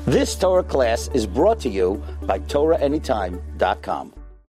This Torah class is brought to you by TorahAnytime.com.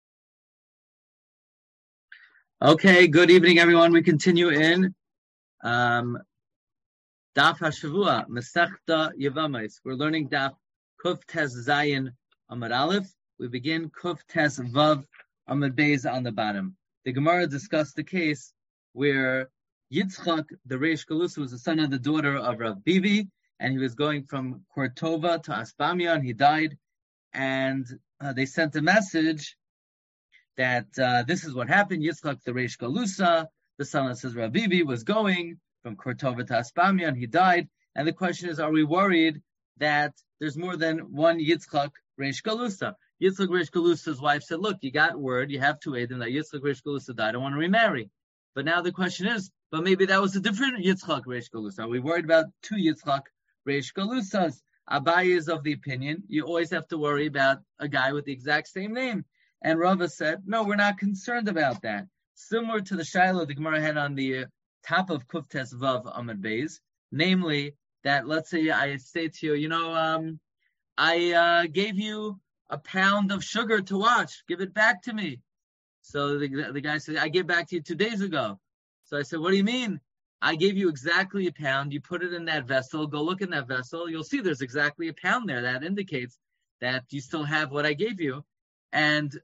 Okay, good evening, everyone. We continue in Daf HaShavua, Masechta Yevamos. We're learning Daf Kuf Tes Zayin Amud Aleph. We begin Kuf Tes Vav Amud Beis on the bottom. The Gemara discussed the case where Yitzchak, the Reish Galusa, was the son of the daughter of Rav Bibi, and he was going from Kortova to Asbamia, and he died. And they sent a message that this is what happened. Yitzchak, the Reish Galusa, the son of Rav Bibi, was going from Kortova to Asbamia, and he died. And the question is, are we worried that there's more than one Yitzchak Reish Galusa? Yitzchak Reish Galusa's wife said, look, you got word, you have to aid him that Yitzchak Reish Galusa died, I want to remarry. But now the question is, but maybe that was a different Yitzchak Reish Galusa. Are we worried about two Yitzchak Reish Galusas? Abaye is of the opinion, you always have to worry about a guy with the exact same name. And Rava said, no, we're not concerned about that. Similar to the Shiloh the Gemara had on the top of Kuf Tes Vav Amud Beis, namely that, let's say I say to you, I gave you a pound of sugar to watch. Give it back to me. So the guy said, I gave back to you 2 days ago. So I said, what do you mean? I gave you exactly a pound. You put it in that vessel. Go look in that vessel. You'll see there's exactly a pound there. That indicates that you still have what I gave you. And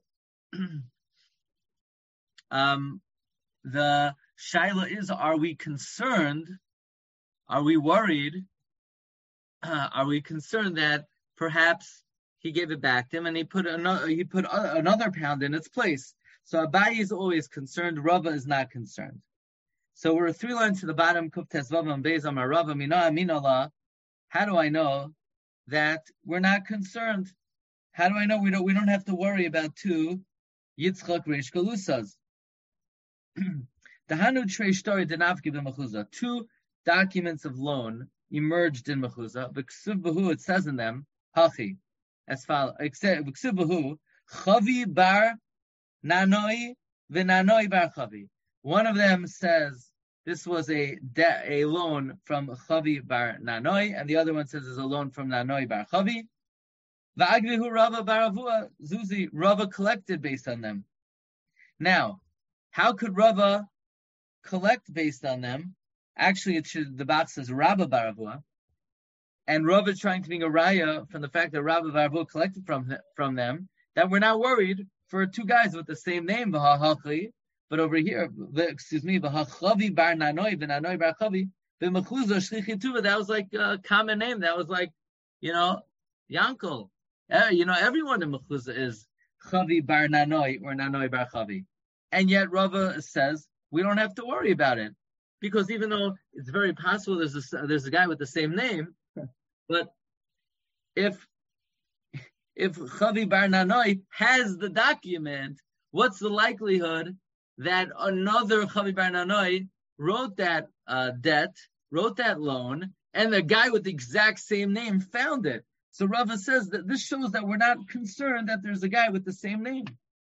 the shaila is, are we concerned? Are we worried? Are we concerned that perhaps he gave it back to him and he put another pound in its place? So Abaye is always concerned. Rava is not concerned. So we're 3 lines to the bottom. Kuf Tes Vav Amud Beis Amar Rava Mina Amin Allah. How do I know that we're not concerned? How do I know we don't have to worry about two Yitzchak Reish Galusas? The Hanu Trei Shtori Denav Gibim Mechuzah. 2 documents of loan emerged in Mechuzah. V'ksiv Bahu, it says in them, Hachi, as follows. V'ksiv Bahu, Chavi Bar Nanoi v'Nanoi Bar Chavi. One of them says this was a loan from Chavi Bar Nanoi, and the other one says it's a loan from Nanoi Bar Chavi. V'agrihu Rava Bar Avua Zuzi. Rava collected based on them. Now, how could Rava collect based on them? Actually, the box says Rabba Bar Avua, and Rava is trying to make a raya from the fact that Rabba Bar Avua collected from them, that we're not worried for 2 guys with the same name, but over here, V'hachavi Bar Nanoi v'Nanoi Bar Chavi, v'Mechuzah Shlichi Tuva, that was like a common name. That was like, Yankel. Everyone in Mechuzah is Chavi Bar Nanoi or Nanoi Bar Chavi. And yet Rava says we don't have to worry about it, because even though it's very possible there's a guy with the same name, but if Chavi Bar Nanoi has the document, what's the likelihood that another Chavi Bar Nanoi wrote that debt, wrote that loan, and the guy with the exact same name found it? So Rava says that this shows that we're not concerned that there's a guy with the same name.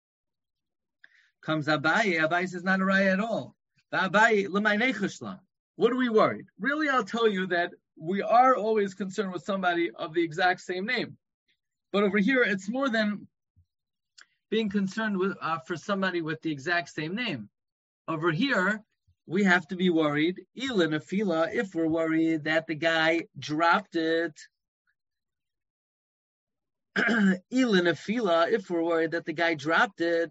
Comes Abaye. Abaye says not a raya at all. Abaye, what are we worried? Really, I'll tell you that we are always concerned with somebody of the exact same name. But over here, it's more than being concerned with for somebody with the exact same name. Over here, we have to be worried, if we're worried that the guy dropped it. If we're worried that the guy dropped it,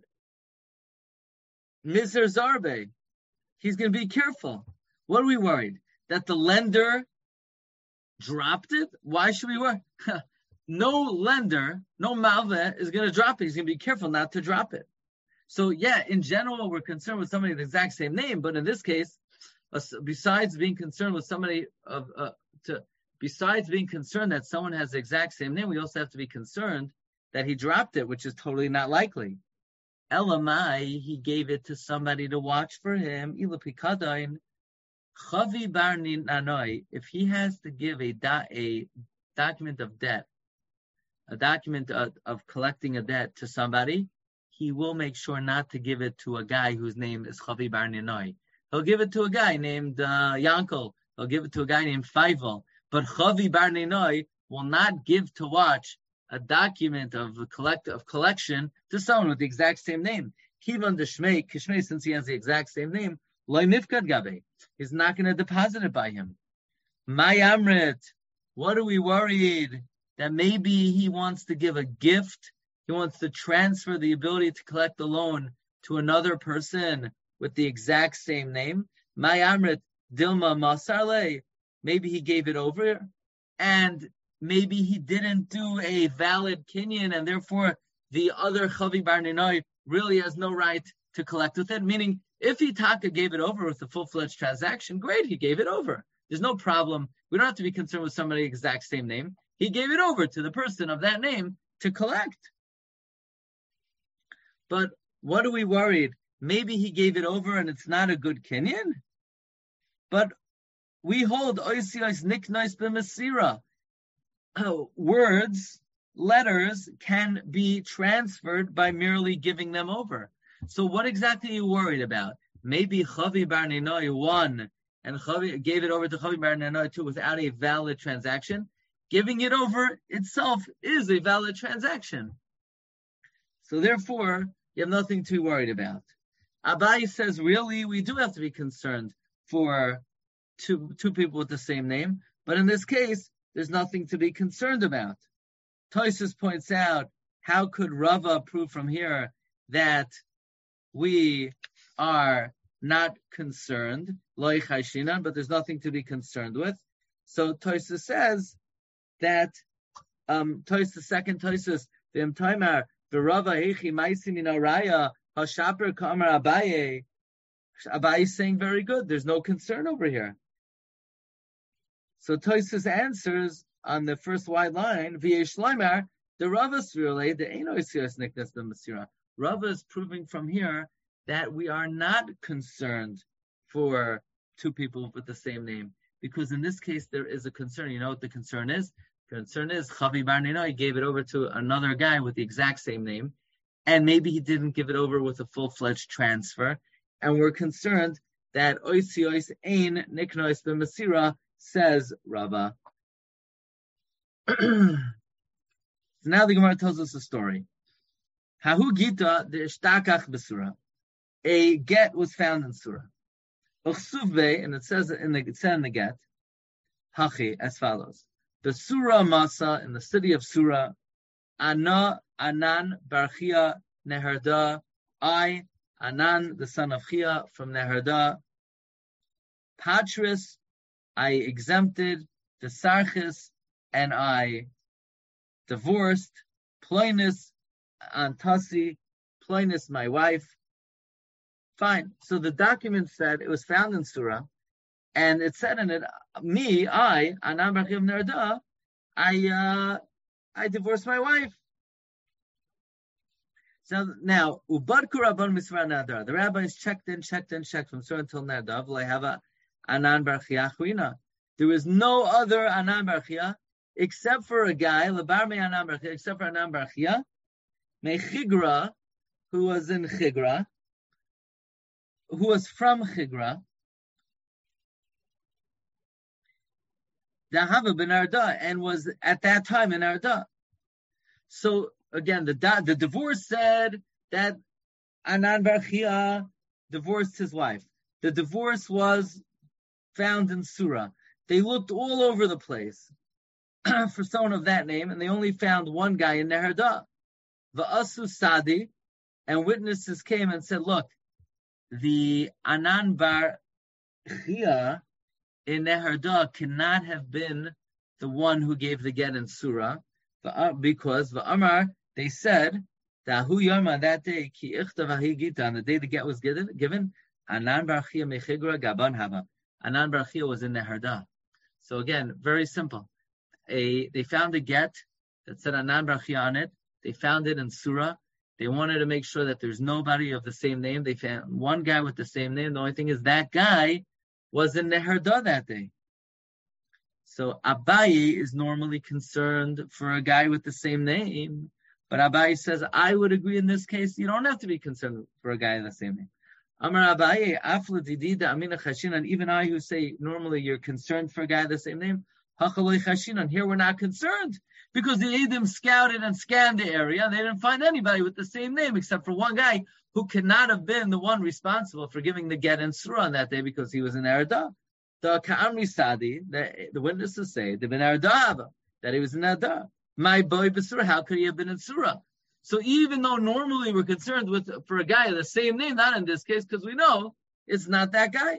Miser Zarbe, he's going to be careful. What are we worried? That the lender dropped it? Why should we worry? No lender, no malveh is going to drop it. He's going to be careful not to drop it. So yeah, in general, we're concerned with somebody with the exact same name, but in this case, besides being concerned with somebody besides being concerned that someone has the exact same name, we also have to be concerned that he dropped it, which is totally not likely. Elamai, he gave it to somebody to watch for him. Ilapikadain, Chavi Bar Nanoi, if he has to give a document of debt, a document of collecting a debt to somebody, he will make sure not to give it to a guy whose name is Chavi Bar Nanoi. He'll give it to a guy named Yankel. He'll give it to a guy named Feivel. But Chavi Bar Nanoi will not give to watch a document of collection to someone with the exact same name. Kivan de Shmei, Kishmei, since he has the exact same name, Loi Nifkad Gabe, he's not going to deposit it by him. My Amrit, what are we worried? That maybe he wants to give a gift, he wants to transfer the ability to collect the loan to another person with the exact same name. My Amrit, Dilma Masarle, maybe he gave it over, and maybe he didn't do a valid kinyan, and therefore the other Chavi Bar Ninoi really has no right to collect with it. Meaning, if Hitaka gave it over with a full-fledged transaction, great, he gave it over. There's no problem. We don't have to be concerned with somebody exact same name. He gave it over to the person of that name to collect. But what are we worried? Maybe he gave it over and it's not a good kinyan? But we hold oisios niknois b'mesira. Words, letters can be transferred by merely giving them over. So what exactly are you worried about? Maybe Chavi Bar Ninoi won and Chavi gave it over to Chavi Bar Ninoi too without a valid transaction. Giving it over itself is a valid transaction. So therefore, you have nothing to be worried about. Abai says, really, we do have to be concerned for two people with the same name, but in this case, there's nothing to be concerned about. Tosfos points out, how could Rava prove from here that we are not concerned, loy chayshinan, but there's nothing to be concerned with? So Tosfos says that Tosfos, second Tosfos, v'im taimar v'Rava heichi ma'asim min haraya hashaper k'amar Abaye. Abaye is saying very good. There's no concern over here. So Tosfos answers on the first wide line, v'yesh laimar, the Rava Svirle, the Eino Isios Niknas b'Masira. Rava is proving from here that we are not concerned for two people with the same name, because in this case there is a concern. You know what the concern is? The concern is Chavi Bar Ninoi gave it over to another guy with the exact same name, and maybe he didn't give it over with a full-fledged transfer, and we're concerned that Oisios Ein Niknois b'Masira, says Rava. So now the Gemara tells us a story. Hahu Gita de Ishtakach b'Surah. A get was found in Surah. Uchsuvbe, and it says in the get, Hachi, as follows: the Surah Masa in the city of Surah, Ana Anan Bar Chia Neherda. I Anan, the son of Chia from Neherda. Patris, I exempted. The Sarchis, and I divorced. Ploinus Antasi, Ploinus my wife. Fine. So the document said it was found in Surah, and it said in it, me, I, Anan Bar Chia Nerda, I divorced my wife. So now, Ubadku Rabban Misra Nadar. The rabbis checked from Surah until Nadav. I have a Anan Bar Chia Chuina. There was no other Anan Bar Chia except for a guy, Lebar Me Anan Bar Chia, except for Anan Bar Chia, Mechigra, who was in Chigra, who was from Chigra, Dahava ben Arda, and was at that time in Arda. So again, the divorce said that Anan Bar Chia divorced his wife. The divorce was found in Surah. They looked all over the place for someone of that name, and they only found one guy in Neherda. Va'asu Sadi, and witnesses came and said, look, the Anan Bar Chia in Neherda cannot have been the one who gave the get in Surah, because Va'amar, they said, Dahu Yom, that day, Ki Ichtav Ahi Gita, on the day the get was given, Anan Bar Chia Mechigra Gaban Hava. Anan Bar Chia was in Neherda. So again, very simple. They found a get that said Anan Bar Chia on it. They found it in Surah. They wanted to make sure that there's nobody of the same name. They found one guy with the same name. The only thing is that guy was in Neherda that day. So Abaye is normally concerned for a guy with the same name. But Abaye says, I would agree in this case, you don't have to be concerned for a guy in the same name. Amar Abaye, Afla Didida Amina Chashin, and even I who say normally you're concerned for a guy of the same name, Here we're not concerned because the Eidim scouted and scanned the area. They didn't find anybody with the same name except for one guy who could not have been the one responsible for giving the get and surah on that day because he was in Erda. The Ka'amri Sadi, the witnesses say, the Ben Erda, that he was in Erda. My boy Basura, how could he have been in Surah? So even though normally we're concerned for a guy of the same name, not in this case, because we know it's not that guy.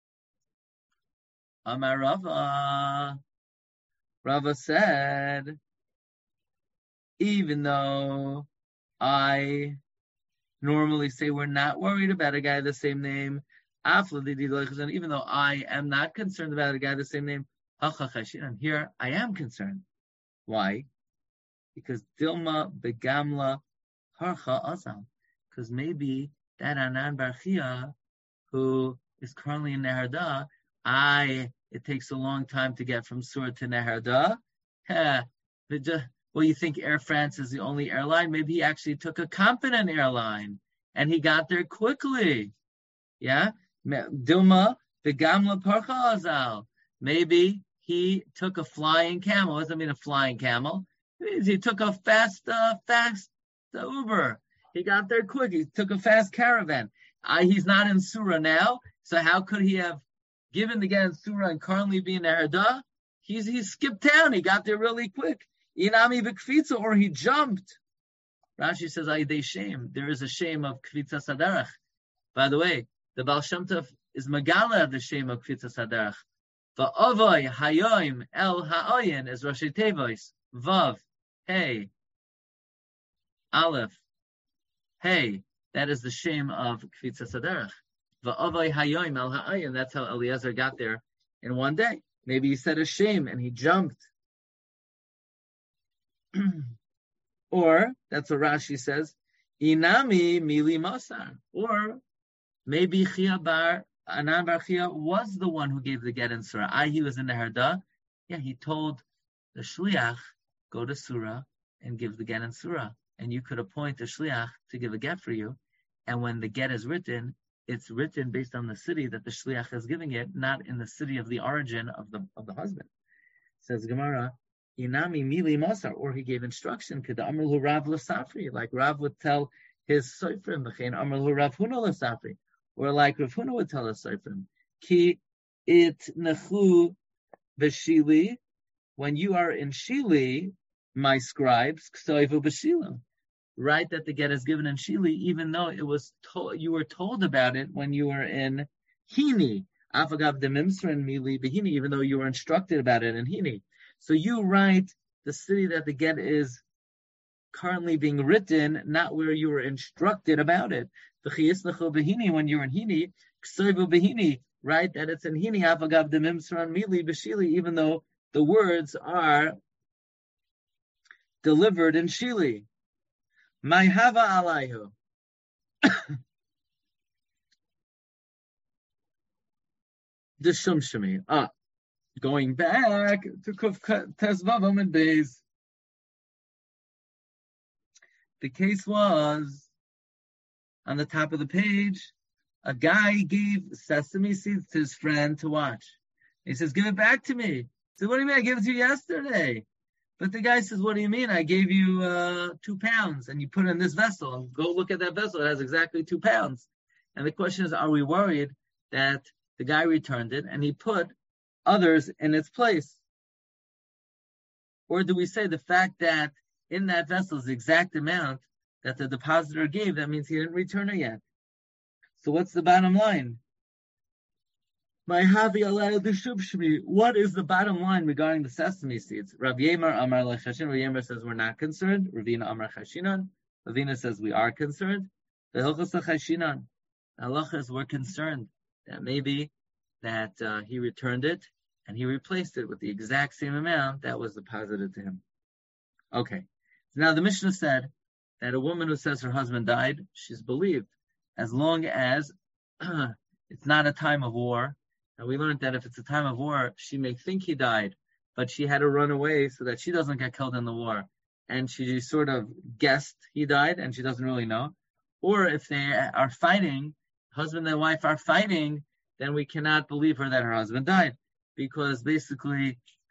Amar Rava. Rava said, even though I normally say we're not worried about a guy of the same name, even though I am not concerned about a guy of the same name, and here I am concerned. Why? Because Dilma begamla harcha azam. Because maybe that Anan Barchia, who is currently in Neharda, it takes a long time to get from Surah to Neharda. Well, you think Air France is the only airline? Maybe he actually took a competent airline and he got there quickly. Yeah? Dilma begamla parcha azal. Maybe he took a flying camel. What does that mean, a flying camel? It means he took a fast Uber. He got there quick. He took a fast caravan. He's not in Surah now, so how could he have given the get in Surah and currently be in Erda? He skipped town. He got there really quick. Inami b'kfitza, or he jumped. Rashi says, they shame. There is a shame of kfitza sadarach. By the way, the Baal Shem Tov is megala the shame of kfitza sadarach. Va'ovoi hayoim el ha'oyin is Rashi Tevois. Vav, hey, Aleph, hey. That is the shame of kfitza sadarach. Va'ovoi hayoim el ha'oyin. That's how Eliezer got there in one day. Maybe he said a shame and he jumped. Or, that's what Rashi says, Inami mili masar. Or, maybe Chia bar, Anan bar Chia was the one who gave the get in Surah. He was in the Herda. Yeah, he told the Shliach, go to Surah and give the get in Surah. And you could appoint the Shliach to give a get for you. And when the get is written, it's written based on the city that the Shliach is giving it, not in the city of the origin of the husband. Says Gemara, Inami mili masar, or he gave instruction, Amrlu Rav Lasafri, like Rav would tell his Seifrim, Amrlu Rav Huna Lasafri, or like Rav Huna would tell his Seifrim, Ki it nechu b'shili, when you are in Shili, my scribes, Ksoivu b'shilim, right, that the get is given in Shili, even though it was you were told about it when you were in Hini, Afagav de Mimsrin mili b'Hini, even though you were instructed about it in Hini. So you write the city that the get is currently being written, not where you were instructed about it. When you're in Hini, right, that it's in Hini, Avagav de Mimsran Mili B'Shili, even though the words are delivered in Shili. My hava alayhu. The Shumshami. Going back to Kuf Tezvavam and Beis. The case was, on the top of the page, a guy gave sesame seeds to his friend to watch. He says, give it back to me. He said, what do you mean? I gave it to you yesterday. But the guy says, what do you mean? I gave you 2 pounds and you put it in this vessel. And go look at that vessel. It has exactly 2 pounds. And the question is, are we worried that the guy returned it and he put others in its place? Or do we say the fact that in that vessel is the exact amount that the depositor gave, that means he didn't return it yet? So what's the bottom line? What is the bottom line regarding the sesame seeds? Rav Yemar Amar Lechashin. Rav Yemar says we're not concerned. Ravina Amar Chashinan. Ravina says we are concerned. The Hilchos Chashinan. Halacha is we're concerned that maybe that he returned it and he replaced it with the exact same amount that was deposited to him. Okay. So now the Mishnah said that a woman who says her husband died, she's believed, as long as it's not a time of war. And we learned that if it's a time of war, she may think he died, but she had to run away so that she doesn't get killed in the war. And she sort of guessed he died and she doesn't really know. Or if they are fighting, husband and wife are fighting, then we cannot believe her that her husband died. Because basically,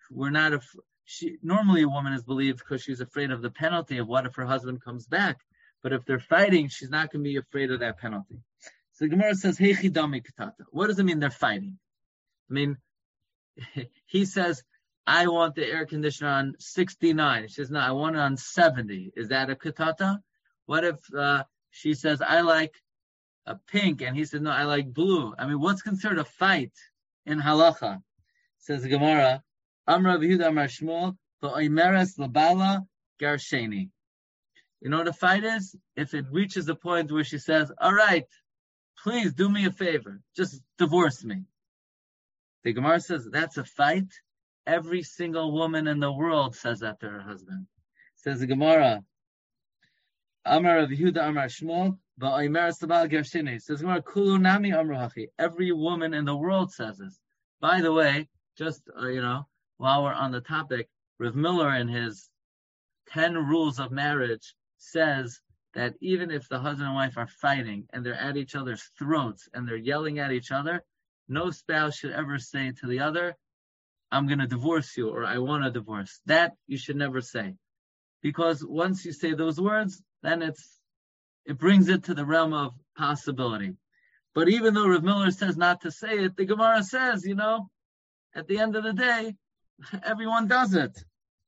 we're not. Normally, a woman is believed because she's afraid of the penalty of what if her husband comes back. But if they're fighting, she's not going to be afraid of that penalty. So the Gemara says, "Hey chidami katata." What does it mean they're fighting? I mean, he says, "I want the air conditioner on 69." She says, "No, I want it on 70." Is that a katata? What if she says, "I like a pink," and he says, "No, I like blue"? I mean, what's considered a fight in halacha? Says the Gemara, "Amar Yehuda Amar Shmuel v'oimeres labala garsheni." You know what a fight is? If it reaches the point where she says, "All right, please do me a favor, just divorce me." The Gemara says that's a fight. Every single woman in the world says that to her husband. Says the Gemara, Amar Rav Yehuda Amar Shmuel v'oimeres labala garsheni. Says the Gemara, Kulu nami amru hachi. Every woman in the world says this. By the way, just while we're on the topic, Rav Miller in his 10 rules of marriage says that even if the husband and wife are fighting and they're at each other's throats and they're yelling at each other, no spouse should ever say to the other, "I'm going to divorce you," or "I want a divorce." That you should never say. Because once you say those words, then it brings it to the realm of possibility. But even though Rav Miller says not to say it, the Gemara says, at the end of the day, everyone does it.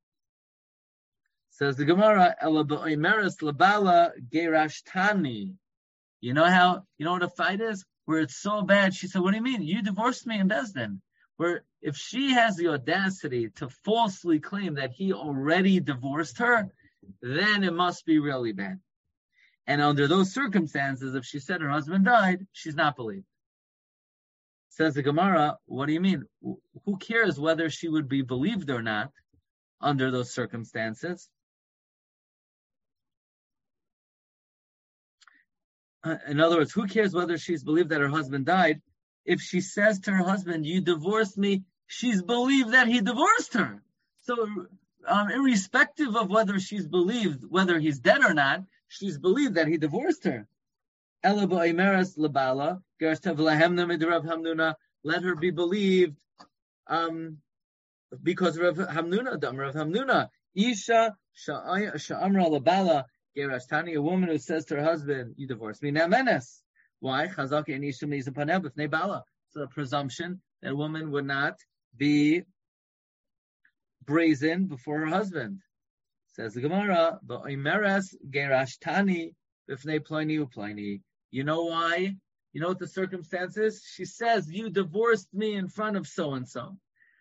Says the Gemara, Ela b'oimeres labala gerashtani. You know what a fight is? Where it's so bad, she said, "What do you mean? You divorced me in Beis Din." Where if she has the audacity to falsely claim that he already divorced her, then it must be really bad. And under those circumstances, if she said her husband died, she's not believed. Says the Gemara, what do you mean? Who cares whether she would be believed or not under those circumstances? In other words, who cares whether she's believed that her husband died? If she says to her husband, "You divorced me," she's believed that he divorced her. So, irrespective of whether she's believed, whether he's dead or not, she's believed that he divorced her. Ela b'oimeres labala gershtav lahemna midrav Hamnuna. Let her be believed, because Rav Hamnuna, Isha sha'amra labala gerashtani, a woman who says to her husband, "You divorced me." Now, menes. Why? Chazaki and Ishum nizapanev b'fnei bala. So the presumption that a woman would not be brazen before her husband. Says the Gemara, "Ba'oimeres gerashtani b'fnei ploni uploni." You know why? You know what the circumstance is? She says, "You divorced me in front of so and so."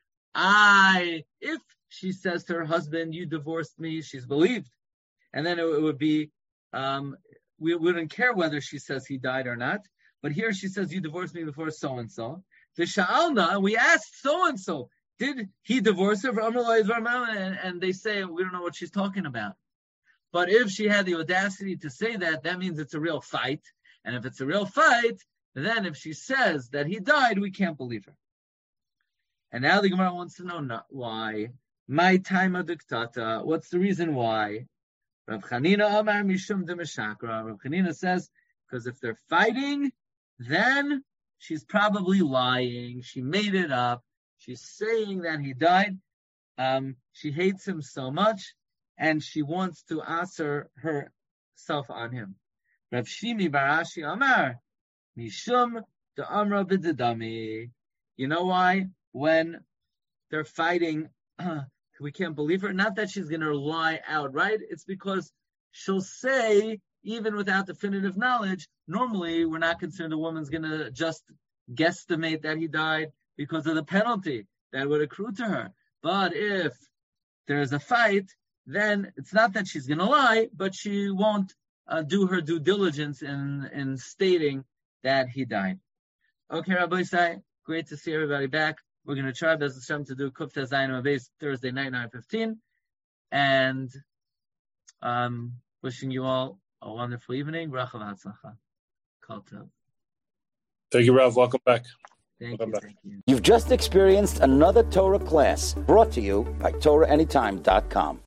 If she says to her husband, "You divorced me," she's believed, and then it would be. We wouldn't care whether she says he died or not. But here she says, "You divorced me before so-and-so." The Sha'alna, we asked so-and-so, did he divorce her? And they say, we don't know what she's talking about. But if she had the audacity to say that, that means it's a real fight. And if it's a real fight, then if she says that he died, we can't believe her. And now the Gemara wants to know why. My time of diktata. What's the reason why? Rav Chanina Amar Mishum de Meshakra. Rav Chanina says, because if they're fighting, then she's probably lying. She made it up. She's saying that he died. She hates him so much, and she wants to answer herself on him. Rav Shimi Barashi Amar Mishum de Amra b'dedami. You know why? When they're fighting, we can't believe her. Not that she's going to lie outright. It's because she'll say, even without definitive knowledge, normally we're not concerned a woman's going to just guesstimate that he died because of the penalty that would accrue to her. But if there's a fight, then it's not that she's going to lie, but she won't do her due diligence in stating that he died. Okay, Rabbi Isai, great to see everybody back. We're going to try Be'ez Hashem to do Kuf Tez Zayin Beis Thursday night, 9:15. And wishing you all a wonderful evening. Bracha v'hatzlacha. Kol tov. Thank you, Rav. Welcome back. Thank you. You've just experienced another Torah class brought to you by TorahAnytime.com.